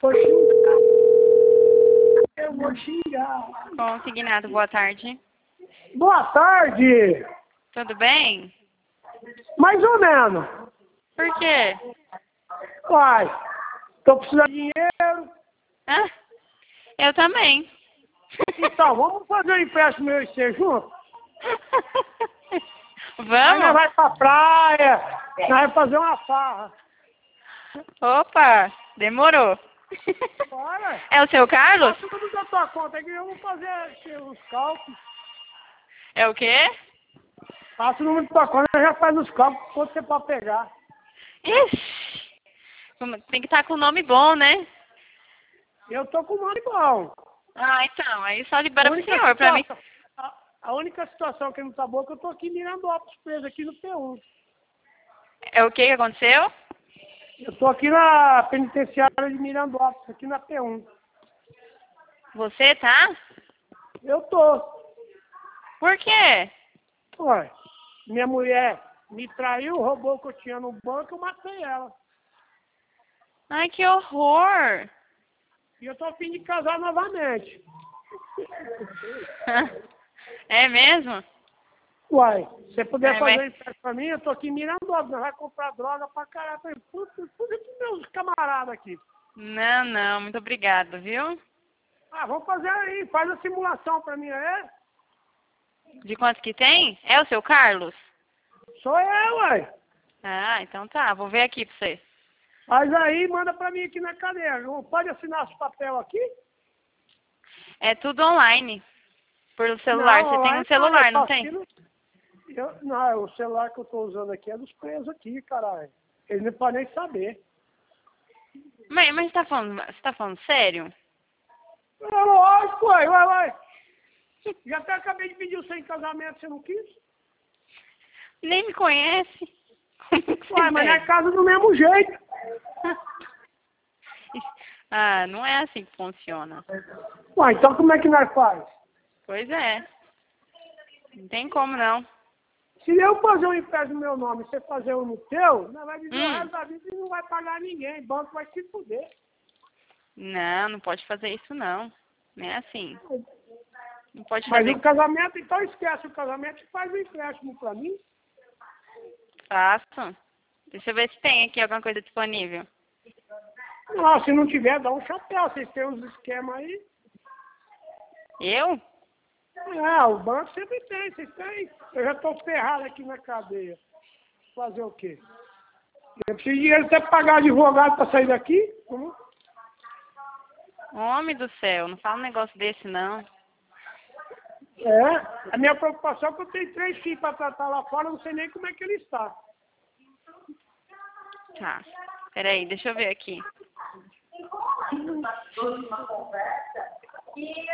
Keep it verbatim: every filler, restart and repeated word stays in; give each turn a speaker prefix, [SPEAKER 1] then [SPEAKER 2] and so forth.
[SPEAKER 1] Vou xingar. Eu vou xingar.
[SPEAKER 2] Consignado, boa tarde.
[SPEAKER 1] Boa tarde.
[SPEAKER 2] Tudo bem?
[SPEAKER 1] Mais ou menos.
[SPEAKER 2] Por quê?
[SPEAKER 1] Uai, tô precisando de dinheiro.
[SPEAKER 2] Hã? Eu também.
[SPEAKER 1] Então, vamos fazer um empréstimo eu e você junto? Aí nós
[SPEAKER 2] Vamos?
[SPEAKER 1] vai pra praia, nós vai fazer uma farra.
[SPEAKER 2] Opa, demorou.
[SPEAKER 1] Bora.
[SPEAKER 2] É o seu Carlos?
[SPEAKER 1] Passa tudo da tua conta aí que eu vou fazer aqui os cálculos.
[SPEAKER 2] É o quê?
[SPEAKER 1] Passa o número da tua conta e já faz os cálculos quanto você pode pegar.
[SPEAKER 2] Ixi, como- tem que estar com o nome bom, né?
[SPEAKER 1] Eu tô com o nome bom.
[SPEAKER 2] Ah, então, aí só libera
[SPEAKER 1] A
[SPEAKER 2] pro
[SPEAKER 1] única
[SPEAKER 2] senhor, pra mim.
[SPEAKER 1] situação, a, a única situação que não tá boa é que eu tô aqui em Mirandópolis preso aqui no P um.
[SPEAKER 2] É o que que aconteceu?
[SPEAKER 1] Eu tô aqui na penitenciária de Mirandópolis, aqui na P um.
[SPEAKER 2] Você tá?
[SPEAKER 1] Eu tô.
[SPEAKER 2] Por quê?
[SPEAKER 1] Ué, minha mulher me traiu, roubou o que eu tinha no banco, eu matei ela.
[SPEAKER 2] Ai, que horror!
[SPEAKER 1] E eu tô a fim de casar novamente.
[SPEAKER 2] É mesmo?
[SPEAKER 1] Uai, se você puder
[SPEAKER 2] É,
[SPEAKER 1] fazer
[SPEAKER 2] mas-
[SPEAKER 1] um empréstimo pra mim, eu tô aqui em Mirandópolis, nós vai comprar droga pra caralho. Falei, puta, tudo aqui meus camaradas aqui.
[SPEAKER 2] Não, não, muito obrigado, viu?
[SPEAKER 1] Ah, vamos fazer aí, faz a simulação pra mim, é?
[SPEAKER 2] De quanto que tem? É o seu Carlos?
[SPEAKER 1] Sou eu, uai.
[SPEAKER 2] Ah, então tá, vou ver aqui pra você.
[SPEAKER 1] Faz aí, manda pra mim aqui na cadeira. Não pode assinar os papel aqui?
[SPEAKER 2] É tudo online. Por celular. Você tem
[SPEAKER 1] online
[SPEAKER 2] um celular,
[SPEAKER 1] eu
[SPEAKER 2] não
[SPEAKER 1] só
[SPEAKER 2] tem?
[SPEAKER 1] assino- Eu, não, o celular que eu tô usando aqui é dos presos aqui, caralho. Eles não podem nem saber.
[SPEAKER 2] Mas, mas você tá falando, você tá falando sério?
[SPEAKER 1] É lógico, uai, uai, uai. Já até acabei de pedir o seu em casamento, você não quis?
[SPEAKER 2] Nem me conhece. Como que você
[SPEAKER 1] Uai, mas
[SPEAKER 2] pede?
[SPEAKER 1] na casa do mesmo jeito.
[SPEAKER 2] Ah, não é assim que funciona.
[SPEAKER 1] Uai, então como é que nós faz?
[SPEAKER 2] Pois é. Não tem como não.
[SPEAKER 1] Se eu fazer um empréstimo no meu nome e você fazer um no teu, nós vai viver o
[SPEAKER 2] Hum.
[SPEAKER 1] resto da vida e não vai pagar ninguém. O banco vai se fuder.
[SPEAKER 2] Não, não pode fazer isso não. Não é assim. Não pode
[SPEAKER 1] Mas
[SPEAKER 2] fazer.
[SPEAKER 1] o casamento, então esquece o casamento e faz o empréstimo pra mim.
[SPEAKER 2] Faço. Deixa eu ver se tem aqui alguma coisa disponível.
[SPEAKER 1] Não, se não tiver, dá um chapéu. Vocês têm uns esquemas aí.
[SPEAKER 2] Eu?
[SPEAKER 1] É, o banco sempre tem, vocês têm. Eu já tô ferrado aqui na cadeia. Fazer o quê? Eu preciso de dinheiro até pra pagar advogado pra sair daqui. Hum?
[SPEAKER 2] Homem do céu, não fala um negócio desse não.
[SPEAKER 1] É, a minha preocupação é que eu tenho três filhos pra tratar lá fora, eu não sei nem como é que ele está.
[SPEAKER 2] Tá. Peraí, deixa eu ver aqui.